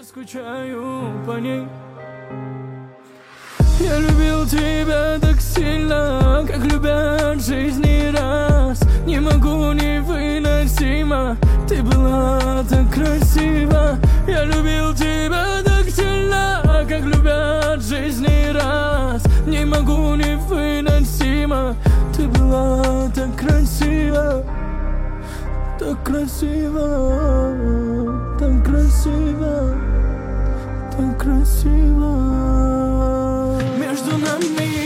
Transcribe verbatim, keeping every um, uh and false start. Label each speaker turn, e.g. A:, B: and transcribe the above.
A: скучаю по ней. Я любил тебя так сильно, как любят в жизни раз. Не могу, невыносимо, ты была так красива. Я любил тебя так сильно, как любят в жизни раз. Не могу, невыносимо, ты была так красива. Так красиво, так красиво, так красиво. Между нами